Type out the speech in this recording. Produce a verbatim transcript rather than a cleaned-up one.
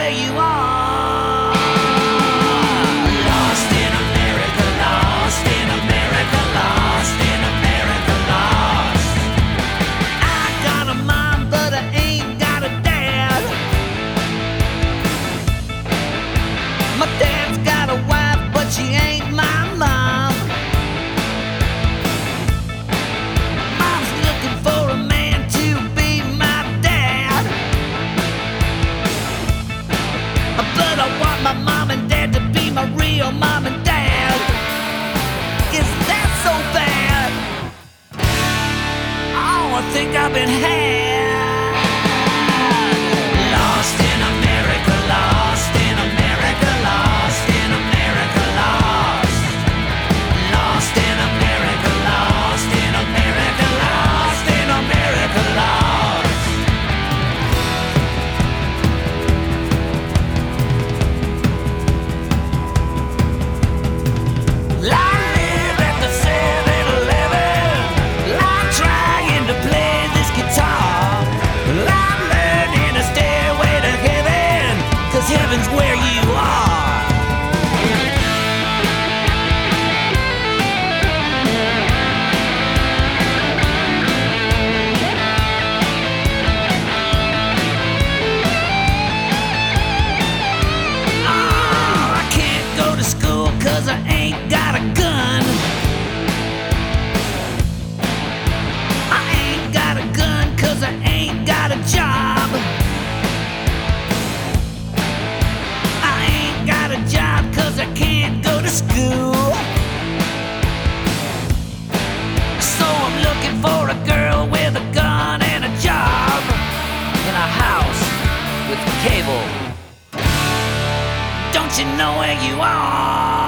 where you are. Lost in America, lost in America, lost in America, lost. I got a mom, but I ain't got a dad. My dad's got a wife, but she ain't my mom. Mom's looking for a man to be my dad, but I want my mom and dad to be my real mom and dad. Is that so bad? Oh, I think I've been had. Lost in America, lost in America, lost in America, lost. Lost in America, lost in America, lost in America, lost. I live at the seven eleven. I'm trying to play this guitar. I'm learning a stairway to heaven, 'cause heaven's where you are. Oh, I can't go to school 'cause I ain't got a gun. I ain't got a gun 'cause I ain't got a job. I ain't got a job 'cause I can't go to school. So I'm looking for a girl with a gun and a job, in a house with cable. Don't you know where you are?